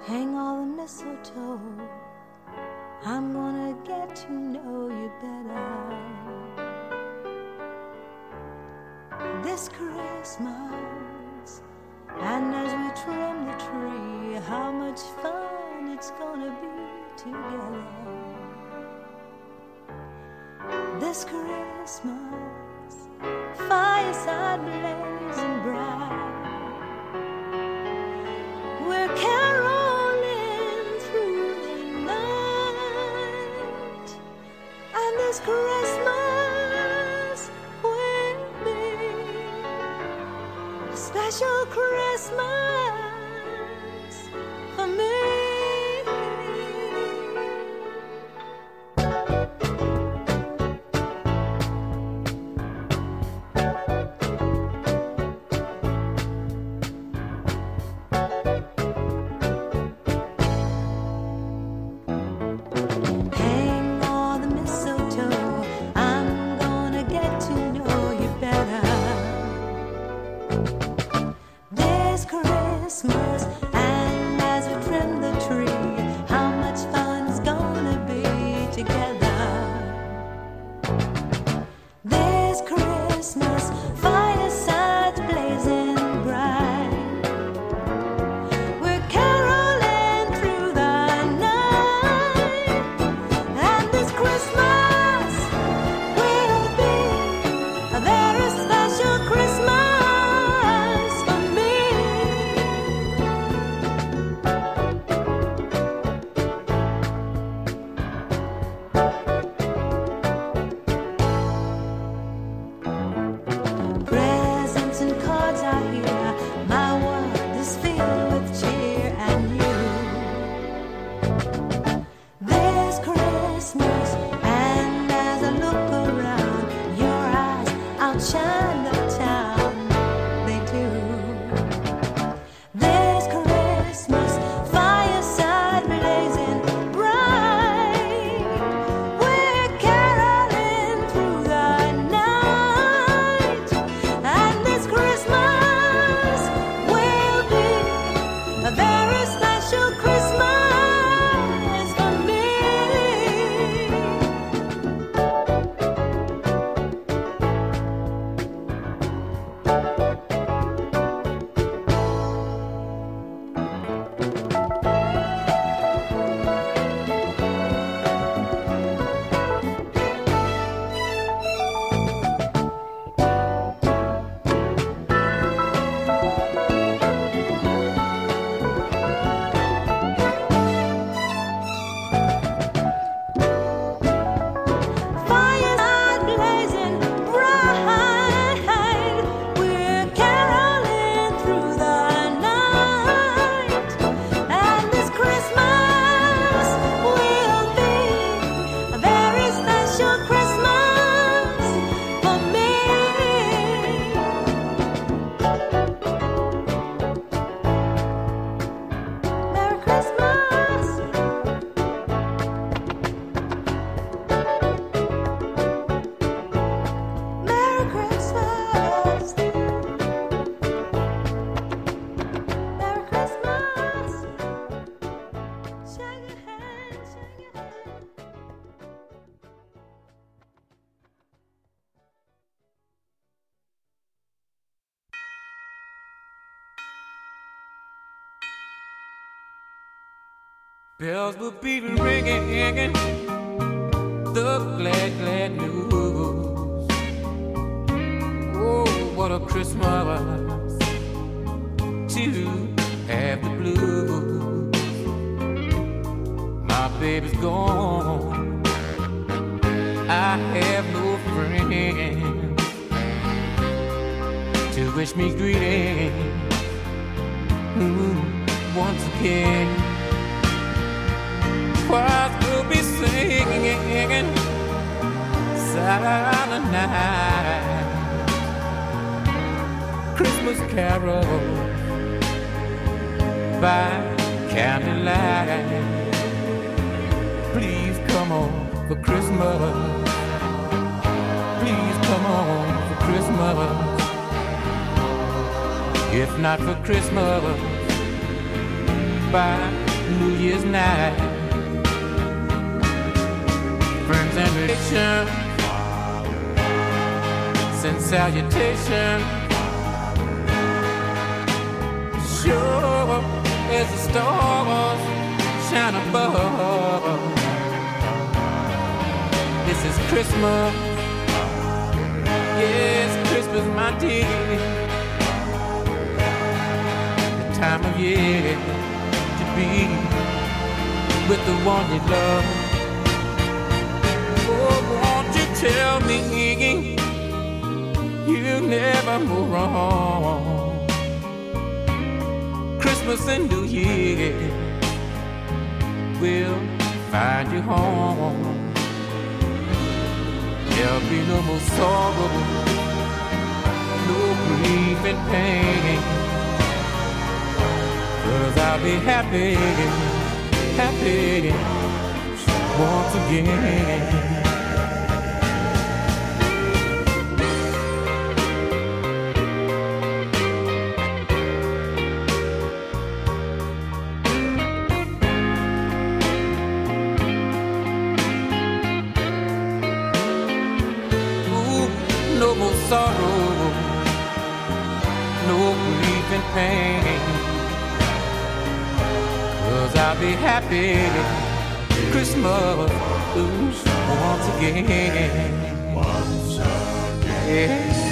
Hang all the mistletoe. I'm gonna get to know you better this Christmas. And as we trim the tree, how much fun it's gonna be together this Christmas. Fireside blazing bright, we're caroling through the night, and this Christmas will be a special Christmas for me. Bells will be ringing, the glad, glad news. Oh, what a Christmas to have the blues. My baby's gone, I have no friends to wish me greetings once again. Choirs will be singing silent night, Christmas carols by candlelight. Please come on for Christmas. Please come on for Christmas. If not for Christmas, by New Year's night. Friends and relations send salutation. Sure as the stars shine above. This is Christmas. Yes, Christmas, my dear. The time of year to be with the one you love. Oh, won't you tell me you never move wrong? Christmas and New Year will find you home. There'll be no more sorrow, no grief and pain. 'Cause I'll be happy, happy once again. No more sorrow, no grief and pain. 'Cause I'll be happy Christmas once again. Once again. Yeah.